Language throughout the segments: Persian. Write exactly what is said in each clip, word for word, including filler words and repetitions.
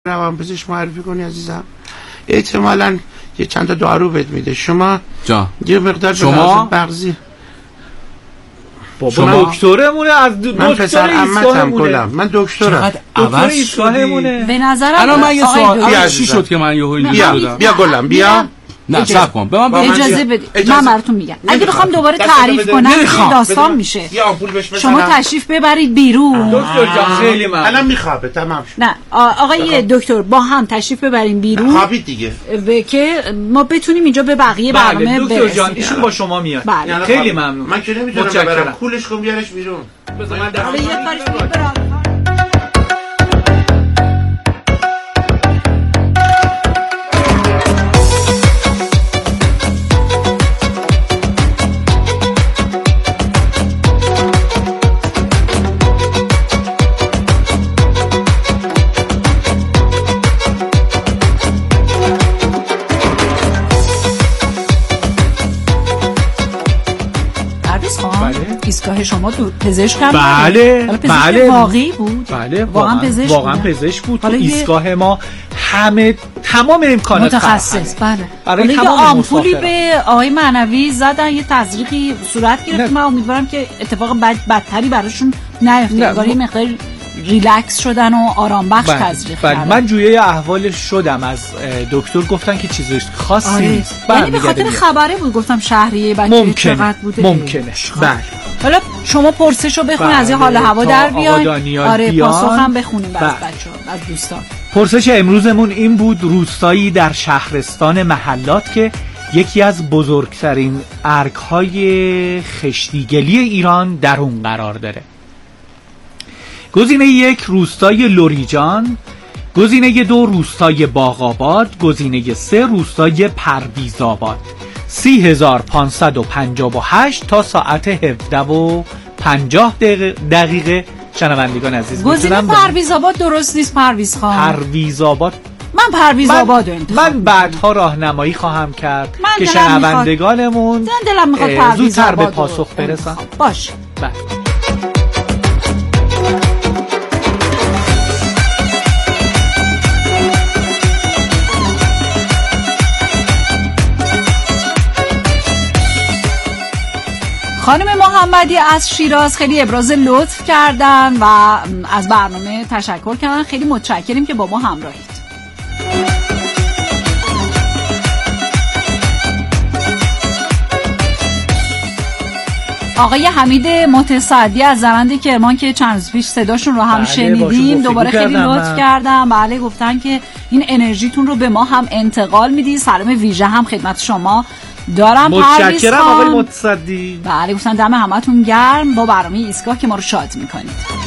روانپزشک معرفی کنی عزیزم. احتمالاً یه چند تا دارو بهت میده. شما جا یه مقدار شما بغضی. بابا دکترمونه از من پسر عمتم کلم. من دکترم. دکتر ایستگاهمونه. به نظرم الان من یه سوال چی شد که من یهو بیا شدم. بیا گلم بیا. نه صبر کن. به من اجازه بدید. من براتون میگم. اگه بخوام دوباره تعریف کنم داستان میشه. یه آمپول بهش بزنم. شما تشریف ببرید بیرون. دکتر جان خیلی ممنون. الان میخوابه تمام شد. نه آقای دکتر با هم تشریف ببریم بیرون. خوابید دیگه. که ما بتونیم اینجا به بقیه برنامه برسیم. دکتر جان ایشون با شما میاد. خیلی ممنون. من که نمیتونم ببرم. کولش کن بیارش بیرون. بذار من در یه کارش میبرم. ایستگاه شما تو پزشک هم بله بله واقعی بود. بله واقعا پزشک واقعا پزشک بود. تو ایستگاه ما همه تمام امکانات متخصص. بله برای تمام آمپولی به آقای معنوی زدن، یه تزریقی صورت گرفت. من امیدوارم که اتفاق بد بدتری براشون نیفته. انگار یه مقدار ریلکس شدن و آرام بخش تزریق کردن. من جویه احوالش شدم از دکتر، گفتن که چیزی خاصی آره. نیست. یعنی به خاطر خبره بود گفتم شهریه بچه چقدر بوده. ممکنه. بله. حالا شما پرسشو بخونید از یه حال هوا در بیاین. آره پاسخ هم بخونیم از بچه‌ها از دوستان. پرسش امروزمون این بود: روستایی در شهرستان محلات که یکی از بزرگترین ارگ‌های خشتیگلی ایران در اون قرار داره. گزینه یک روستای لریجان، گزینه دو روستای باغ‌آباد، گزینه سه روستای پرویزآباد. سی هزار پانصد و پنجاه و هشت تا ساعت هفده و پنجاه دقیقه. شنوندگان عزیز گزینه پرویزآباد درست نیست پرویز خان. پرویزآباد من پرویزآباد رو انتخاب من بعدها راهنمایی خواهم کرد که دلم شنوندگانمون دلم میخواد زودتر به پاسخ برسن. باش. بله. خانم محمدی از شیراز خیلی ابراز لطف کردن و از برنامه تشکر کردن. خیلی متشکریم که با ما همراهید. آقای حمید متصدی از زرند کرمان که چند روز پیش صداشون رو هم شنیدیم دوباره خیلی لطف کردن. بله گفتن که این انرژیتون رو به ما هم انتقال میدی. سلام ویژه هم خدمت شما دارم. متشکرم آقای متصدی. بله گفتن دم همتون گرم با برنامه ایستگاه که ما رو شاد میکنید.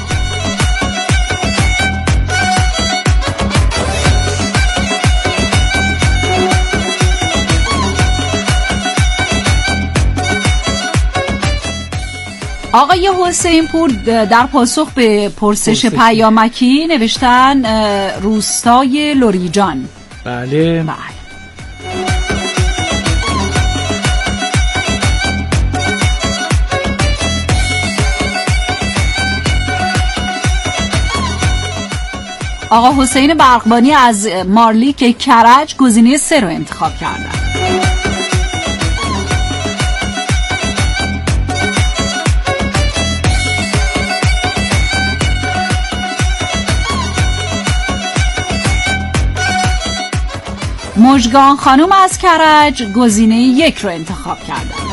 آقای حسین پور در پاسخ به پرسش پیامکی نوشتن روستای لریجان. بله بله. آقا حسین برقبانی از مارلیک کرج گزینه سه رو انتخاب کردن. مژگان خانم از کرج گزینه یک رو انتخاب کردن.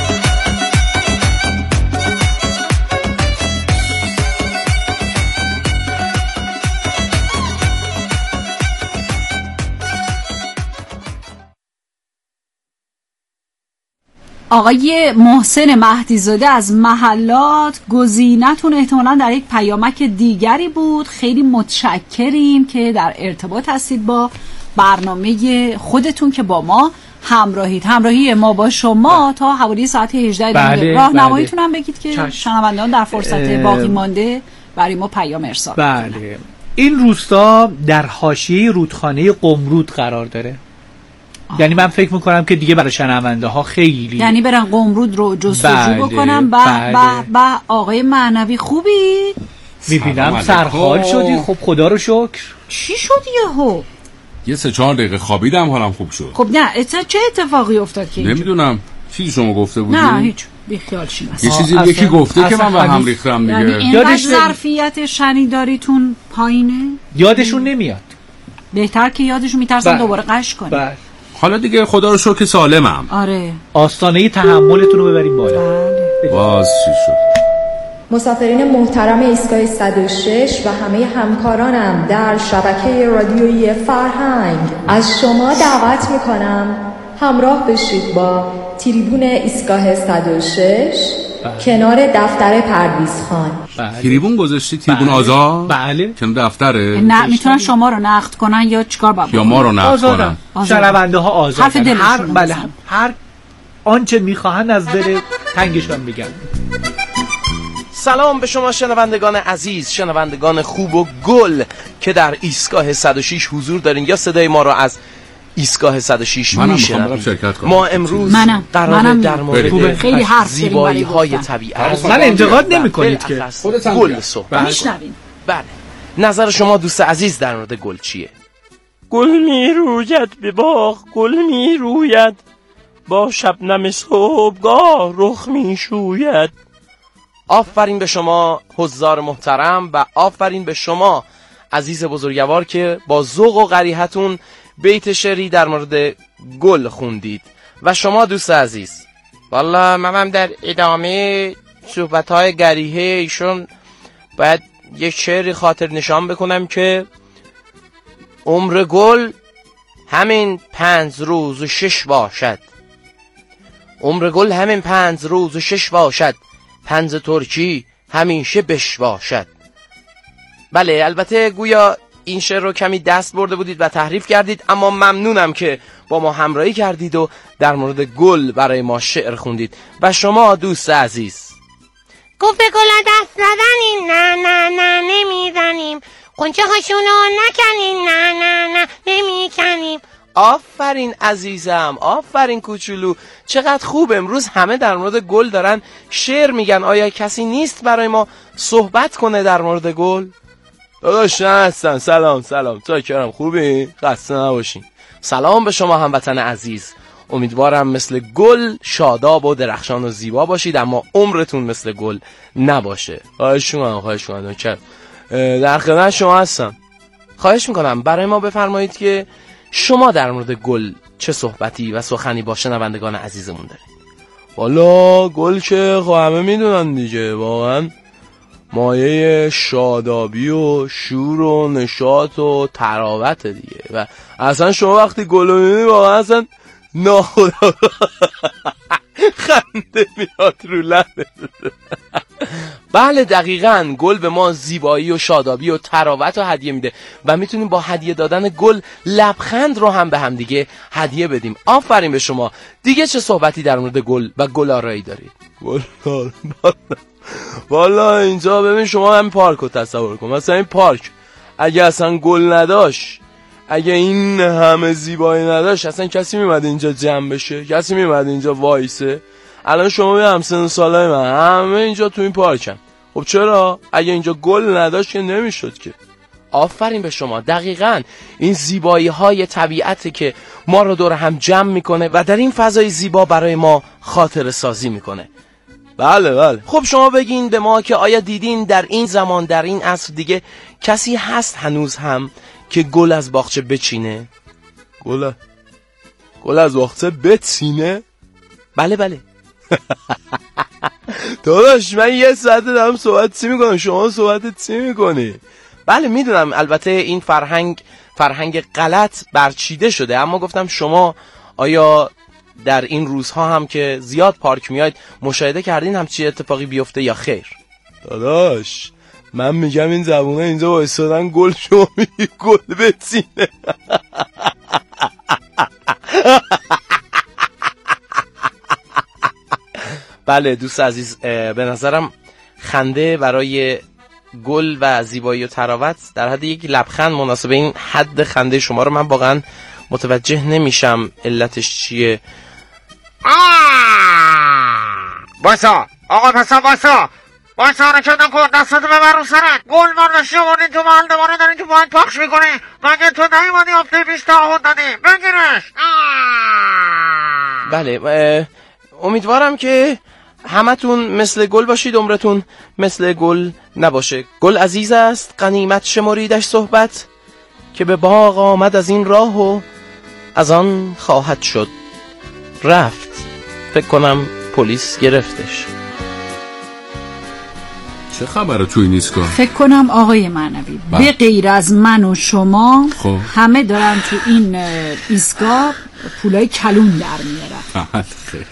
آقای محسن مهدیزاده از محلات گزینتون احتمالاً در یک پیامک دیگری بود. خیلی متشکریم که در ارتباط هستید با برنامه خودتون که با ما همراهید. همراهی ما با شما تا حوالی ساعت هجده بله، راهنماییتون هم بگید که چشم. شنوندگان در فرصت باقی مانده برای ما پیام ارسال بله کنن. این روستا در حاشیه رودخانه قمرود قرار داره. آه. یعنی من فکر میکنم که دیگه برای شنونده ها خیلی یعنی برن قمرود رو جستجو بله، بکنم. به به به آقای معنوی خوبی؟ میبینم سرحال شدی. خب خدا رو شکر. چی شد یهو؟ یه سه چهار دقیقه خوابیدم حالم خوب شد. خب نه اتفاق چه اتفاقی افتاد که نمیدونم چیزی شما گفته بودی؟ نه هیچ بیخیال شین یه چیزی یکی گفته که من به هم ریختم دیگه. یعنی اینقدر ظرفیت شنیداریتون پایینه؟ یادشون نمیاد. بهتر که یادشون میترسن دوباره قش کنه. بله. حالا دیگه خدا رو شکر سالمم. آره. آستانه تحملتون رو ببریم بالا. بله. باز چی شد؟ مسافرین محترم ایستگاه صد و شش و همه همکارانم در شبکه رادیویی فرهنگ از شما دعوت میکنم همراه بشید با تریبون ایستگاه صد و شش کنار دفتر پرویز خان. تریبون گذاشتی؟ تریبون بله. آزاد؟ بله. کنار دفتره؟ نه میتونن شما رو نقد کنن یا چیکار باید یا ما رو نقد کنن. شنونده ها آزادن. حرف دلشون هر بله هر آنچه میخواهن از دل تنگشون میگن. سلام به شما شنوندگان عزیز، شنوندگان خوب و گل که در ایستگاه صد و شش حضور دارین یا صدای ما را از ایستگاه صد و شش میشنوید. ما امروز منم. قراره منم در مورد خیلی حرف زیبایی های طبیعت من انتقاد نمی کنید که گل صحبت میشنویم. بله، نظر شما دوست عزیز در مورد گل چیه؟ گل می روید به باغ، گل می روید با شبنم صبحگاه رخ می شوید. آفرین به شما حضار محترم و آفرین به شما عزیز بزرگوار که با ذوق و قریحتون بیت شعری در مورد گل خوندید. و شما دوست عزیز، والا منم در ادامه صحبت‌های گریه ایشون باید یک شعری خاطر نشان بکنم که عمر گل همین پنج روز و شش باشد. عمر گل همین پنج روز و شش باشد، پنج ترکی همیشه بش باشد. بله، البته گویا این شعر رو کمی دست برده بودید و تحریف کردید، اما ممنونم که با ما همراهی کردید و در مورد گل برای ما شعر خوندید. و شما دوست عزیز، گفت به گل دست نزنیم، نه نه نه نمیزنیم، قنچه هاشونو نکنیم، نه نه نه نمیکنیم. آفرین عزیزم، آفرین کوچولو، چقدر خوب امروز همه در مورد گل دارن شعر میگن. آیا کسی نیست برای ما صحبت کنه در مورد گل؟ داداش هستن. سلام سلام، چاکرم، خوبی؟ خسته نباشین. سلام به شما هموطن عزیز، امیدوارم مثل گل شاداب و درخشان و زیبا باشید، اما عمرتون مثل گل نباشه. خواهش میکنم خواهش میکنم در خدمت شما هستم. خواهش میکنم برای ما بفرمایید که شما در مورد گل چه صحبتی و سخنی با شنوندگان عزیزمون دارید. والا گل که خب همه میدونن دیگه، واقعا مایه شادابی و شور و نشاط و تراوت دیگه. و اصلا شما وقتی گل رو میبینی واقعا اصلا ناخدا خنده میاد رو لبت. بله دقیقاً، گل به ما زیبایی و شادابی و تراوت رو هدیه میده و میتونیم با هدیه دادن گل لبخند رو هم به هم دیگه هدیه بدیم. آفرین به شما. دیگه چه صحبتی در مورد گل و گل‌آرایی دارید؟ گل والا اینجا ببین، شما همین پارک رو تصور کن. مثلا این پارک اگه اصلا گل نداشت، اگه این همه زیبایی نداشت، اصلا کسی میمد اینجا جمع بشه؟ کسی میمد اینجا وایسه؟ الان شما به همسن سالای من همه اینجا تو این پارکن. خب چرا؟ اگه اینجا گل نداشت که نمیشد که. آفرین به شما. دقیقاً این زیبایی های طبیعته که ما رو دور هم جمع میکنه و در این فضای زیبا برای ما خاطره سازی میکنه. بله بله. خب شما بگین به ما که آیا دیدین در این زمان، در این عصر دیگه کسی هست هنوز هم که گل از باغچه بچینه؟ گل گل از باغچه بچینه؟ بله بله. داداش من یه ساعت دارم صحبت چی میکنم، شما صحبت چی میکنی؟ بله میدونم البته این فرهنگ فرهنگ غلط برچیده شده، اما گفتم شما آیا در این روزها هم که زیاد پارک میاید مشاهده کردین همچی اتفاقی بیفته یا خیر؟ داداش من میگم این زبونه اینجا وایسادن گل، شما میگی گل بچینه. بله دوست عزیز، به نظرم خنده برای گل و زیبایی و تراوت در حد یک لبخند مناسبه این حد خنده شما رو من واقعا متوجه نمیشم علتش چیه. باسا آقا پسا باسا باید حرکت نکن، دستتو ببر رو سرت. گل برداشتی آوردین تو محل، دوباره دارین تو باید پخش میکنی. مگه تو نیومدی هفته پیش تعهد دادی؟ بگیرش. بله، امیدوارم که همتون مثل گل باشید، عمرتون مثل گل نباشه. گل عزیز است، غنیمت شمریدش صحبت، که به باغ آمد از این راه و از آن خواهد شد رفت. فکر کنم پلیس گرفتش. چه خبره توی این ایستگاه؟ فکر کنم آقای معنوی به غیر از من و شما خب. همه دارن تو این ایستگاه پولای کلون در میارن. خیلی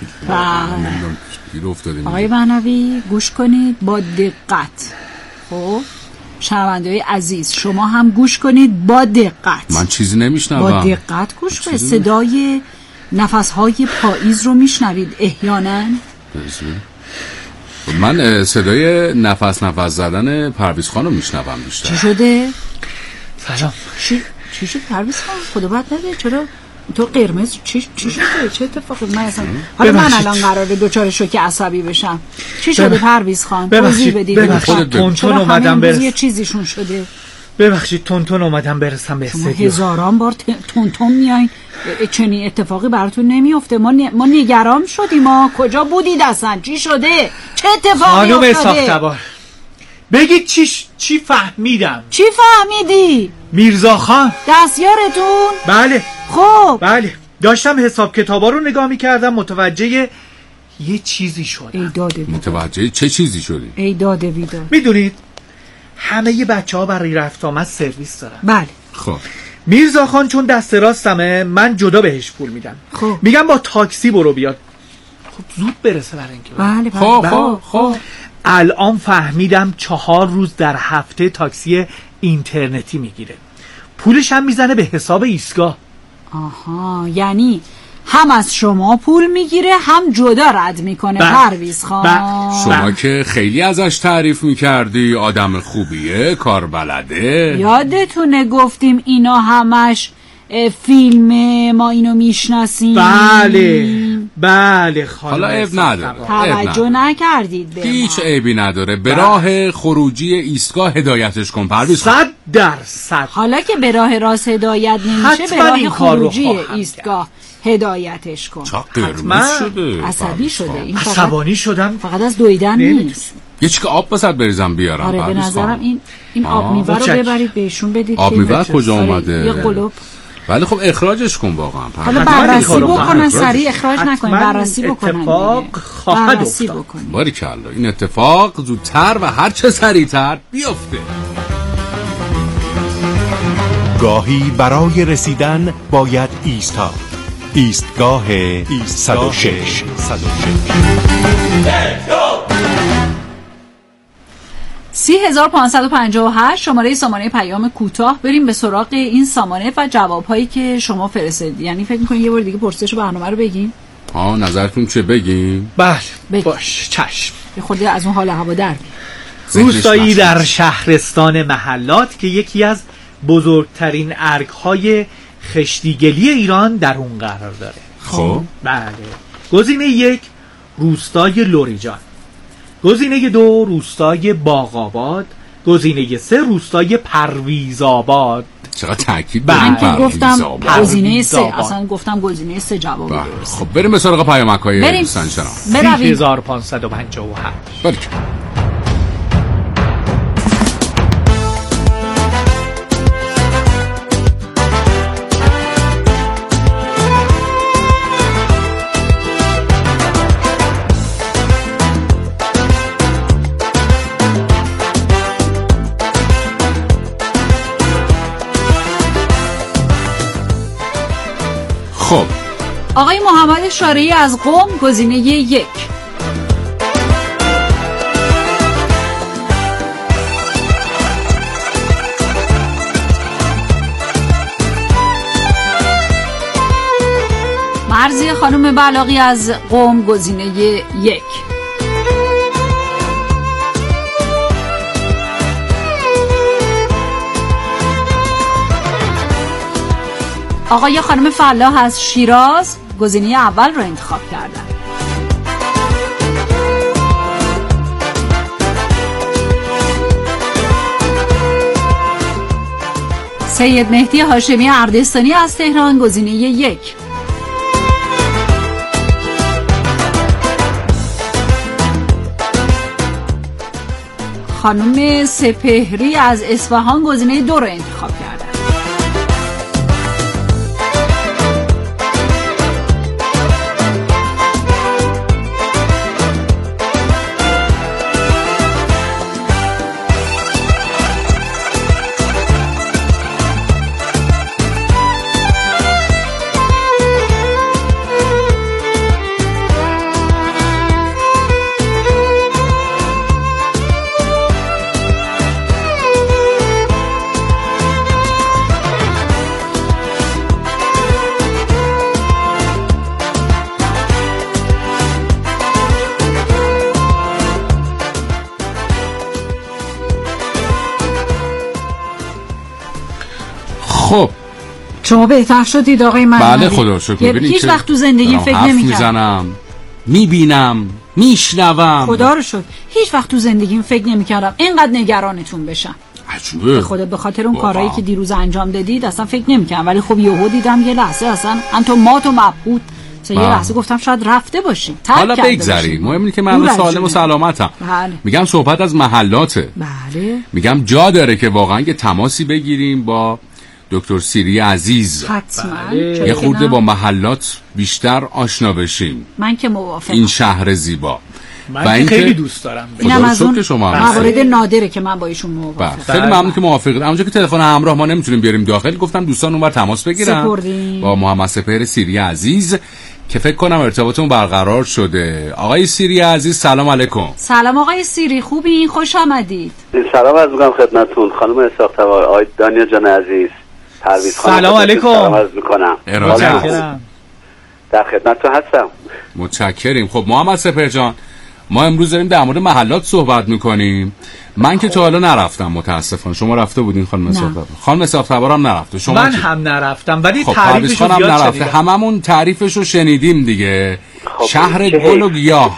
و... آقای معنوی گوش کنید با دقت. خب شنونده‌های عزیز شما هم گوش کنید با دقت. من چیزی نمیشنوم. با دقت گوش کنید. صدای نفس‌های پاییز رو میشنوید احیانا؟ من صدای نفس نفس زدن پرویز خانو میشنوم بیشتر. چی شده؟ سلام. چی چی شد پرویز خان؟ خدا بد نده. چرا تو قرمز چی چی شده؟ چه اتفاقی؟ من اصلا حالا من الان قراره دوچار شوک عصبی بشم. چی شده پرویز خان؟ توضیح بدید. ببخشید تونتون اومدم برسم. یه چیزیشون شده. ببخشید تونتون اومدم برسم به استودیو. هزاران بار تونتون میایین، چنین اتفاقی براتون نمیفته. ما ن... ما نگران شدیم. ما کجا بودید اصلا؟ چی شده؟ چه اتفاقی افتاده؟ خانم ساختبار بگید چی ش... چی فهمیدم؟ چی فهمیدی؟ میرزا خان دستیارتون؟ بله. خب بله داشتم حساب کتابا رو نگاه میکردم، متوجه یه چیزی شدم. ای داده بیدار. متوجه چه چیزی شدی؟ ای داده بیدار. میدونید همه ی بچه ها برای رفت آمد سرویس دارن. بله. خب میرزا خان چون دست راستمه من جدا بهش پول میدم. خب میگم با تاکسی برو بیاد. خب زود برسه برای اینکه. بله بله. خب خب خب الان فهمیدم چهار روز در هفته تاکسی اینترنتی میگیره. پولش هم میزنه به حساب ایستگاه. آها، یعنی هم از شما پول میگیره هم جدا رد میکنه. پرویز خان شما که خیلی ازش تعریف میکردی، آدم خوبیه، کار بلده. یادتونه گفتیم اینا همش فیلمه، ما اینو میشناسیم. بله بله خانم. حالا عیب نداره، توجه نکردید به هیچ عیبی نداره. به راه خروجی ایستگاه هدایتش کن پرویز. صد درصد. حالا که به راه راست هدایت نمیشه، به راه خروجی ایستگاه هدایتش کن. چا قرمز شده، عصبی شده. این عصبانی شدم. فقط از دویدن نیست. یه چیکه آب بسد بریزم بیارم. آره به نظرم این این آب میوه رو ببرید بهشون بدید. آب میوه کجا اومده؟ یه قلوب. ولی خب اخراجش کن واقعا. حالا بررسی بکنن، سریع اخراج نکنید، بررسی بکنن. اتفاق خواهد افتاد. باریکلا، این اتفاق زودتر و هر چه سریعتر بیفته. گاهی برای رسیدن باید ایستاد. ایستگاه صد و شش. سی هزار پانصد و پنجاه و هشت شماره سامانه پیام کوتاه. بریم به سراغ این سامانه و جوابهایی که شما فرستادید. یعنی فکر می‌کنید یه بار دیگه پرسش برنامه رو بگیم؟ ها نظرتون چه بگیم؟ بله بگیم. باش چشم. یه خورده از اون حال هوا در روستایی در شهرستان محلات که یکی از بزرگترین ارگ‌های خشتیگلی ایران در اون قرار داره. خب بله. گزینه یک روستای لوریجان، گزینه دو روستای باغ‌آباد، گزینه سه روستای پرویزآباد. چقدر تاکید بر این گفتم گزینه سه، اصلا گفتم گزینه سه جواب درست. خب بریم به سراغ پیامک‌های دوستان شما. سی هزار و پانصد و پنجاه و هشت. بریم. خب آقای محمد شارعی از قم گزینه یک. مرزی خانم بلاغی از قم گزینه یک. آقای خانم فلاح از شیراز گزینه اول رو انتخاب کردن. سید مهدی هاشمی اردستانی از تهران گزینه یک. خانم سپهری از اصفهان گزینه دو رو انتخاب کردن. خب شما بهتر شدید آقای معنوی؟ بله خدا شکر. هیچ وقت تو زندگی فکر نمی‌کردم میزنم میبینم میشنوم، خدا رو شکر هیچ وقت تو زندگیم فکر نمی‌کردم اینقدر نگرانتون بشم. عجوبه. خدا به خاطر اون کارهایی که دیروز انجام دادید اصلا فکر نمی‌کردم، ولی خب یهو دیدم یه لحظه اصلا انتو مات و مبهوت، یه لحظه گفتم شاید رفته باشی. حالا بگذریم، مهم اینه که من سالم و سلامتم. بله. میگم صحبت از محلاته. بله. میگم جا داره که واقعا یه تماسی بگیریم با دکتر سیری عزیز. حتما. بله. یه خورده با محلات بیشتر آشنا بشیم. من که موافقم. این شهر زیبا من که خیلی دوست دارم. اینم از اون موارد نادره که من با ایشون موافقم. خیلی ممنون که موافقید. اونجا که تلفن همراه ما نمیتونیم بیاریم داخل، گفتم دوستان اونور تماس بگیرن سپردیم. با محمد سپهر سیری عزیز که فکر کنم ارتباطمون برقرار شده. آقای سیری عزیز سلام علیکم. سلام آقای سیری، خوبین؟ خوش آمدید. سلام عرض می‌کنم خدمتتون خانم اسحاق توار، آقای دانیال جان عزیز، پرویز خانم. سلام علیکم. سلام عرض می‌کنم. ارادت. در خدمتتون هستم. متشکریم. خب محمد سپهر جان، ما امروز داریم در مورد محلات صحبت میکنیم. من که تا حالا نرفتم متاسفانه. شما رفته بودین خانم اسحاق؟ خانم اسحاق توار هم نرفته. شما من چی؟ هم نرفتم ولی خب تعریفش رو هم زیاد نرفته. شنیدم. هممون تعریفش رو شنیدیم دیگه. خب شهر گل و گیاه.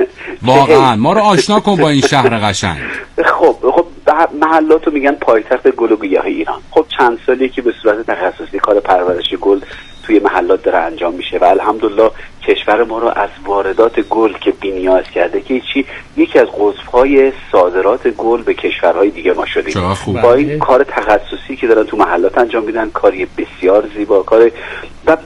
واقعا ما رو آشنا کن با این شهر قشنگ. خب خب محلاتو میگن پایتخت گل و گیاه ایران. خب چند سالی که به صورت تخصصی کار پرورش گل توی محلات داره انجام میشه و الحمدلله کشور ما رو از واردات گل که بی‌نیاز کرده که چی یکی از قطب‌های صادرات گل به کشورهای دیگه ما شدیم. با این کار تخصصی که دارن تو محلات انجام میدن، کاری بسیار زیبا، کار و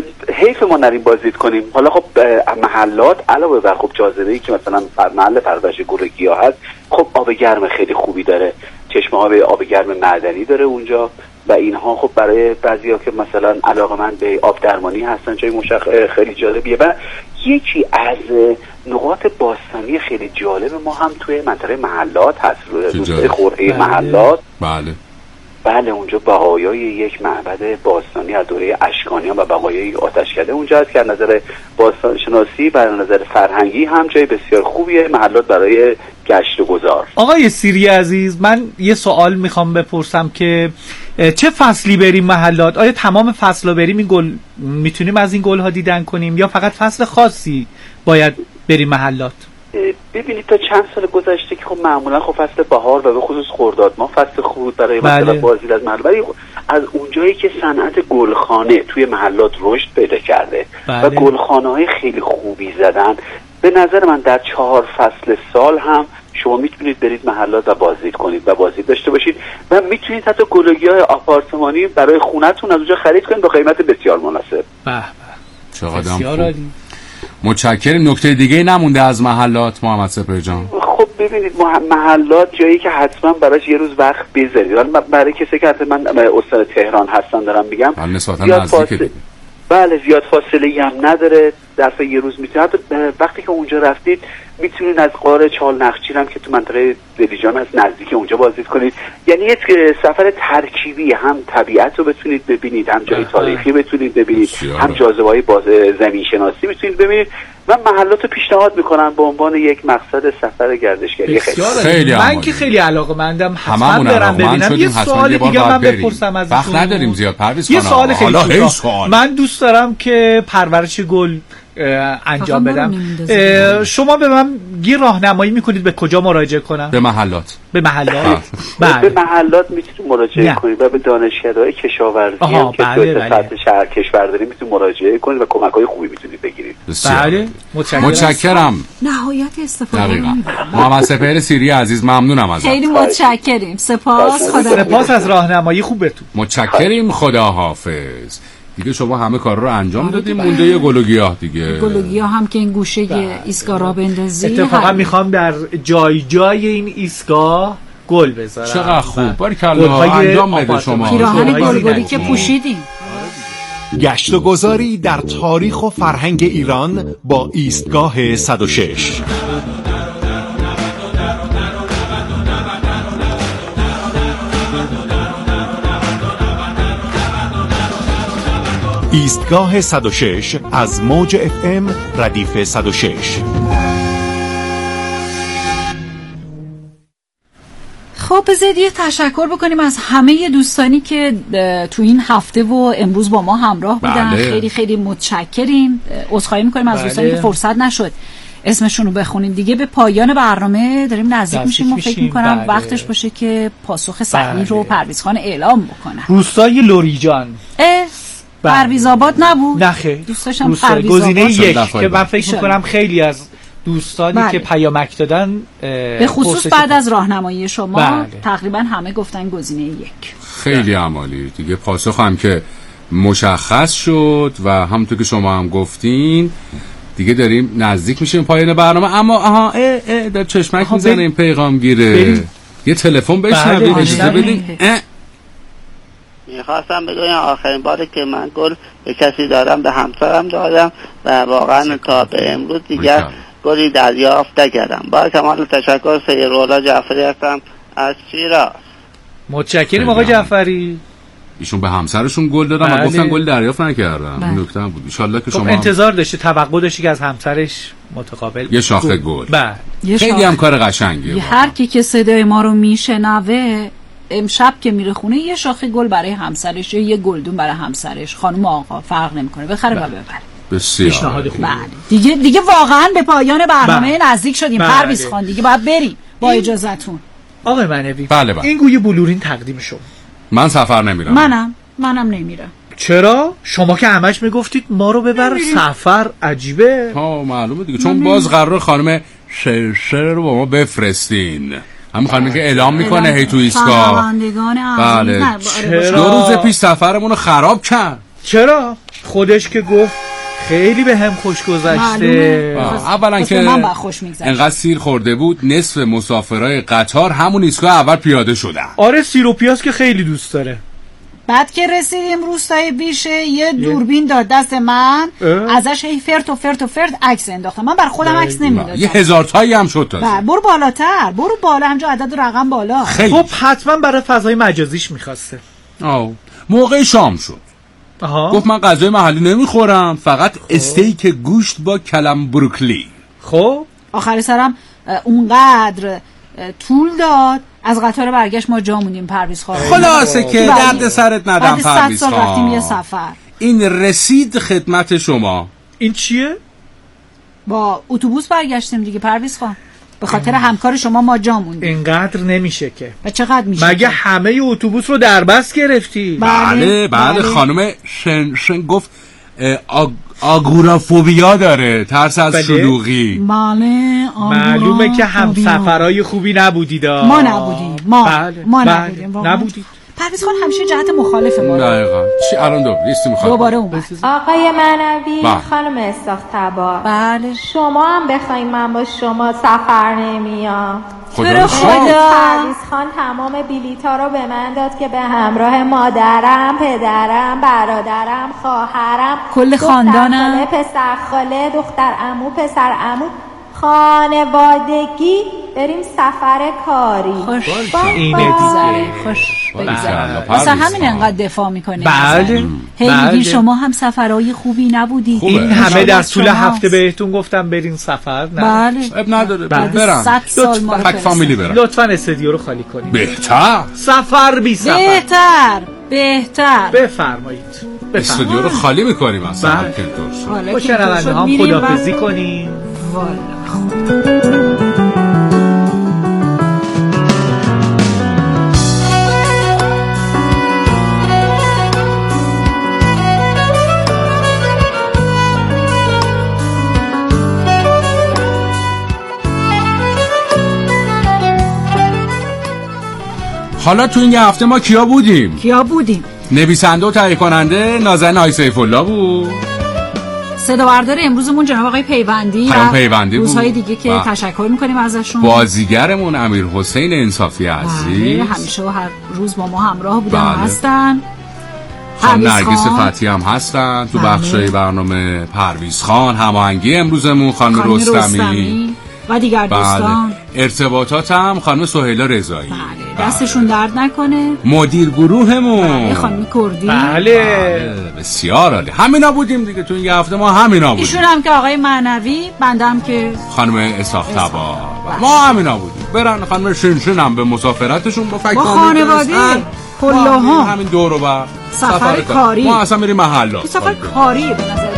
حیف ما نریم بازدید کنیم. حالا خب محلات علاوه بر خب جاذبه‌ای که مثلا محل پرورش گل و گیاه هست، خب آب گرم خیلی خوبی داره، چشمه آب آب گرم معدنی داره اونجا و اینها خب برای بعضیا که مثلا علاقه‌مند به آب درمانی هستن جای مشخص خیلی جالبیه. و یکی از نقاط باستانی خیلی جالب ما هم توی منطقه محلات هست، روسته خورده محلات. بله بله اونجا بقایای یک معبد باستانی از دوره اشکانیان و بقایای آتشکده اونجا هست که از نظر باستان شناسی و از نظر فرهنگی هم جای بسیار خوبیه محلات برای گشت و گذار. آقای سیری عزیز، من یه سوال میخوام بپرسم که چه فصلی بریم محلات؟ آیا تمام فصل بریم این گل میتونیم از این گل ها دیدن کنیم یا فقط فصل خاصی باید بریم محلات؟ ببینید تا چند سال گذشته که خب معمولا خب فصل بهار و به خصوص خرداد ما فصل خوب برای بله. مثلا بازدید از محل، ولی از اونجایی که صنعت گلخانه توی محلات رشد پیدا کرده بله. و گلخانه های خیلی خوبی زدن، به نظر من در چهار فصل سال هم شما میتونید برید محلات و بازدید کنید و بازدید داشته باشید و میتونید حتی گلوگی‌های آپارتمانی برای خونه‌تون از اونجا خرید کنید با قیمت بسیار مناسب. به به چقدر خوب. متشکرم. نکته دیگه نمونده از محلات محمد سپهر جان؟ خب ببینید محلات جایی که حتما براش یه روز وقت بذارید. برای کسی که من استان تهران هستم دارم میگم نسبتا نزدیکه. بله زیاد فاصله هم نداره، در یه روز میتونید حتی وقتی که اونجا رفتید میتونید از غار چال نخچیر هم که تو منطقه دلیجان هست نزدیک اونجا بازدید کنید. یعنی یک سفر ترکیبی، هم طبیعت رو بتونید ببینید، هم جای تاریخی بتونید ببینید، هم جاذبه‌های باز زمین شناسی بتونید ببینید. من محلات رو پیشنهاد میکنم به عنوان یک مقصد سفر گردشگری. خیلی خیلی من که خیلی علاقه‌مندم، حتما برم ببینم. یه سوال دیگه من بپرسم از وقت نداریم زیاد پرویز یه سوال خیلی سوال. من دوست دارم که پرورش گل انجام بدم. شما به من گیر راهنمایی میکنید به کجا مراجعه کنم؟ به محلات. به محلات. بله. به محلات میتونید مراجعه کنید و به دانشکده‌های کشاورزی هم که بله تو سطح شهر کشورداری میتونید مراجعه کنید و کمک‌های خوبی میتونید بگیرید. بله. متشکرم. متشکرم. نهایت استفاده دقیقاً. محمد سپهر سیری عزیز ممنونم ازت. خیلی متشکریم. سپاس. خدا سپاس از راهنمایی خوبتون. متشکریم. خداحافظ. دیگه شما همه کار رو انجام دادیم، مونده یه گل و گیاه دیگه. گل و گیاه هم که این گوشه ایستگاه را بندازی. اتفاقا میخوام در جای جای این ایستگاه گل بذارم. چقدر خوب. باریکلا انجام بده شما. پیراهن گلگلی که پوشیدیم. گشت و گذاری در تاریخ و فرهنگ ایران با ایستگاه صد و شش. ایستگاه صد و شش از موج اف ام ردیف صد و شش. خب بذارید یه تشکر بکنیم از همه دوستانی که تو این هفته و امروز با ما همراه بودن. بله. خیلی خیلی متشکریم. عذرخواهی میکنیم از بله. دوستانی که فرصت نشد اسمشون رو بخونیم. دیگه به پایان برنامه داریم نزدیک میشیم و فکر میکنم بله. وقتش باشه که پاسخ صحیح بله. رو پرویز خان اعلام بکنن. روستای لوریجان. پرویز آباد نبود؟ نه خیر. دوست داشتم پرویز گزینه آباد یک که من فکر میکنم خیلی از دوستانی بله. که پیامک دادن به خصوص بعد از راهنمایی شما بله. تقریبا همه گفتن گزینه یک. خیلی عمالی دیگه. پاسخ هم که مشخص شد و همونطور که شما هم گفتین دیگه داریم نزدیک میشیم پایان برنامه. اما آها اه اه در چشمک میزنه این پیغام گیره. یه تلفن بشنوید. بله. اجازه بدین. میخواستم بگویم آخرین باری که من گل به کسی دارم به همسرم دادم و واقعا تا به امروز دیگر گلی دریافت نکردم. با کمال تشکر. سیرولا جعفری هستم از شیراز. متشکرم آقا جعفری. ایشون به همسرشون گل دادن بله. و گفتن گل دریافت نکردن. این نکته هم بود. ان شاءالله که خب شما انتظار داشته، توقع داشته که از همسرش متقابل یه شاخه گل. بله. خیلی هم کار قشنگیه. هر کی که صدای ما رو میشنوه امشب که میره خونه یه شاخه گل برای همسرش یا یه گلدون برای همسرش، خانم آقا فرق نمیکنه، بخره و ببره. بسیار پیشنهاد خوبه. بله. دیگه دیگه واقعا به پایان برنامه بله. نزدیک شدیم. بله. پرویز خان دیگه باید بریم با این... اجازهتون. آقای منوی. بله بله. این گوی بلورین تقدیم شما. من سفر نمیرم. منم منم نمیرم. چرا؟ شما که همش میگفتید ما رو ببر نمیریم. سفر. عجیبه. ها معلومه دیگه، چون باز قرار خانم شرشر رو با ما بفرستین. همون خانمی که اعلام میکنه هی تو ایستگاه. شنوندگان عزیز. بله. دو روز پیش سفرمون رو خراب کرد. چرا؟ خودش که گفت خیلی به هم خوش گذشته. اولا که انقدر سیر خورده بود نصف مسافرای قطار همون ایستگاه اول پیاده شدن. آره سیر و پیاز که خیلی دوست داره. بعد که رسیدیم روستای بیشه یه دوربین داد دست من، ازش هی فرت و فرت و فرت عکس انداختم. من بر خودم عکس نمیدادم. یه هزار تایی هم شد تازه. برو بالاتر، برو بالا، همجا عدد رقم بالا. خب حتما برای فضای مجازیش میخواسته. آه موقع شام شد. آها. گفت من غذای محلی نمیخورم، فقط استیک گوشت با کلم بروکلی. خب آخر سرم اونقدر طول داد از قطار برگشت ما جا موندیم. پرویز خان خلاصه که درد سرت ندم پرویز خان. بعد صد سال رفتیم یه سفر. این رسید خدمت شما. این چیه؟ با اتوبوس برگشتیم دیگه پرویز خان. به خاطر همکار شما ما جا موندیم. اینقدر نمیشه که. و چقدر میشه؟ مگه همه اتوبوس رو در بس گرفتی؟ بله بله. خانم شن شن گفت آگ... آگورافوبیا داره، ترس از شلوغی. بله. معلومه که هم سفرهای خوبی نبودید. ما نبودیم. ما بله. ما بله. نبودیم. نبودید. پرویز خان همیشه جهت مخالف ما. دقیقاً. چی الان دو لیستی مخالف. دوباره اومد. آقای منوی، بله. خانم اسحاق تبا. بله. شما هم بخواین من با شما سفر نمیام. خدا خدا. پرویز خان تمام بلیط‌ها رو به من داد که به همراه مادرم، پدرم، برادرم، خواهرم، کل خاندانم، دختر خاله، پسر خاله، دختر عمو، پسر عمو، خانوادگی بریم سفر کاری. خوش اینه دیگه. خوش واسه همین انقدر دفاع میکنه. بله. هی میگین شما هم سفرهای خوبی نبودید. این همه در طول هفته بهتون گفتم برین سفر. بله. اب نداره. برم. صد سال ما لطفا فامیلی برم. لطفا استودیو رو خالی کنید. بهتر. سفر بی سفر. بهتر. بهتر. بفرمایید. استودیو رو خالی میکنیم اصلا. بله با شنونده هم خدافزی کنیم. والا حالا تو این یه هفته ما کیا بودیم؟ کیا بودیم؟ نویسنده و تهیه کننده نازنین آقای سیف الله بود. صدا بردار امروزمون جناب آقای پیوندی و پیوندی روزهای دیگه که با. تشکر میکنیم ازشون. بازیگرمون امیر حسین انصافی عزیز همیشه و هر روز با ما همراه بودن و هستن. خانم نرگس فتحی هم هستن تو بخشای برنامه. پرویز خان هماهنگی امروزمون، خانم رستمی و دیگر دوستان. بله. ارتباطات هم خانم سهیلا رضایی. بله. دستشون درد نکنه. مدیر گروهمون بله. خانم کردی. بله. بله. بسیار عالی. همینا بودیم دیگه تو این هفته ما همینا بودیم. ایشون هم که آقای معنوی، بنده هم که خانم اسحاق تبا. ما همینا بودیم. برن خانم شنشن هم به مسافرتشون با فکر با خانواده کلاها همین دور و بر سفر, سفر کاری. ما اصلا میریم محلات. سفر کاری به نظر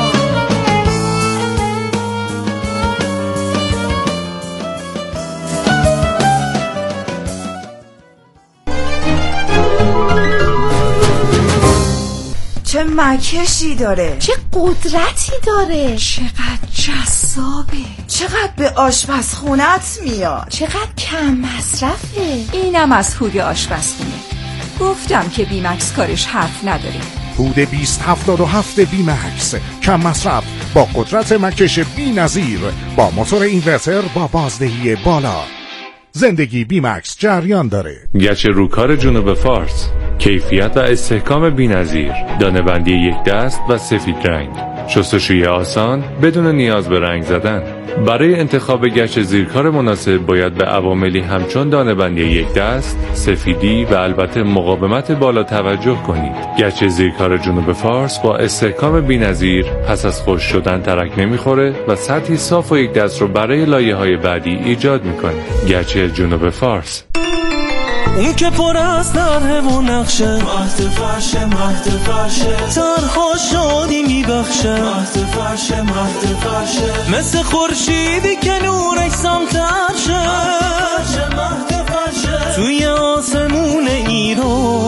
چه مکشی داره، چه قدرتی داره، چقدر جذابه، چقدر به آشپزخونت میاد، چقدر کم مصرفه. اینم از هود آشپزخونه. گفتم که بیمکس کارش حرف نداره. هود بیست هفتاد و هفت بیمکس، کم مصرف با قدرت مکش بی نظیر، با موتور اینورتر با بازدهی بالا. زندگی بیمکس جریان داره. گچ روکار جنوب فارس، کیفیت و استحکام بی‌نظیر، دانه‌بندی یک دست و سفید رنگ، شستشوی آسان بدون نیاز به رنگ زدن. برای انتخاب گچ زیرکار مناسب باید به عواملی همچون دانه‌بندی یک دست، سفیدی و البته مقاومت بالا توجه کنید. گچ زیرکار جنوب فارس با استحکام بی‌نظیر پس از خشک شدن ترک نمیخوره و سطحی صاف و یک دست رو برای لایه‌های بعدی ایجاد میکنه. گچ جنوب فارس. اون که پر از طرح و نقشه، مهد فرشه مهد فرشه، طرحا شادی میبخشه، مهد فرشه مهد فرشه، مثل خورشیدی که نورش سمتر شه، مهد فرشه، توی آسمون ایران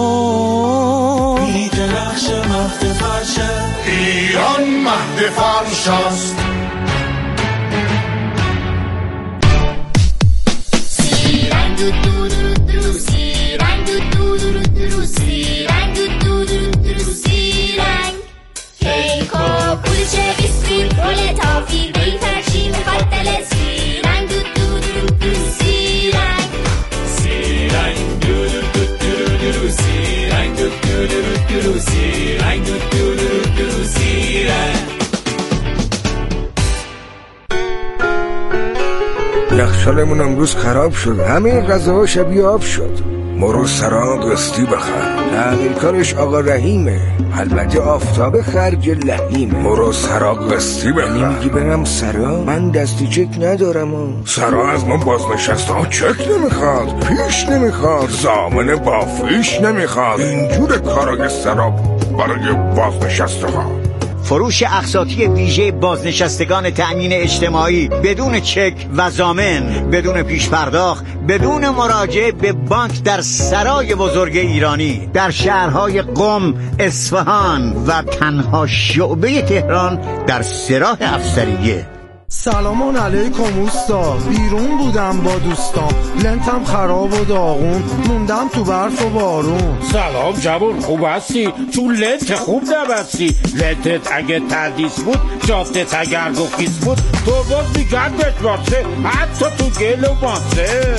میدرخشه مهد فرشه. ایران مهد فرش است. یخچالمون امروز خراب شد، همه غذاها شبیه آب شد. مرو سراغ قسطی بخر، تعمیرکارش آقا رحیمه، البته آفتاب خرج لحیمه. مرو سراغ قسطی بخر. یعنی میگی برم سرا؟ من دستی چک ندارم و. سرا از ما بازنشسته ها چک نمیخواد، پیش نمیخواد، ضامن با فیش نمیخواد. اینجور کارای سرا برای بازنشسته ها. فروش اقساطی ویژه بازنشستگان تأمین اجتماعی بدون چک و ضامن، بدون پیش پرداخت، بدون مراجعه به بانک در سرای بزرگ ایرانی در شهرهای قم، اصفهان و تنها شعبه تهران در سراح افسریه. سلامان علیکم اوستا، بیرون بودم با دوستام، لنتم خراب و داغون، موندم تو برف و بارون. سلام جوون، خوب هستی؟ تو لنت خوب نبستی. لنتت اگه تردیس بود، جافتت اگر گفیس بود، تو باز میگردت باسه، حتی تو گل و ماسه.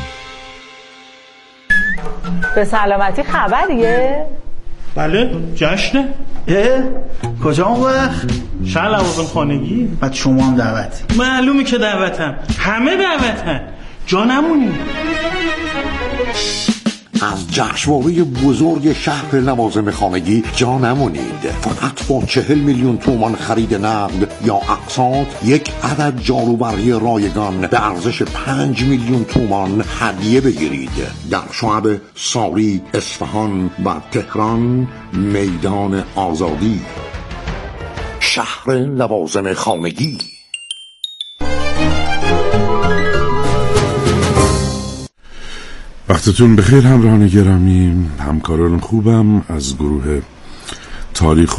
به سلامتی خبریه؟ بله، جشنه. اه؟ کجا اون وقت؟ شهر لوازم خانگی. بعد شما هم دعوتی؟ معلومه که دعوتم، همه دعوتن، جا نمونی. از جشنواره بزرگ شهر لوازم خانگی جا نمونید. فقط با چهل میلیون تومان خرید نقد یا اقساط یک عدد جاروبرقی رایگان به ارزش پنج میلیون تومان هدیه بگیرید. در شعب ساری، اصفهان و تهران میدان آزادی. شهر لوازم خانگی. وقتتون بخیر همراهان گرامی. همکاران خوبم از گروه تاریخ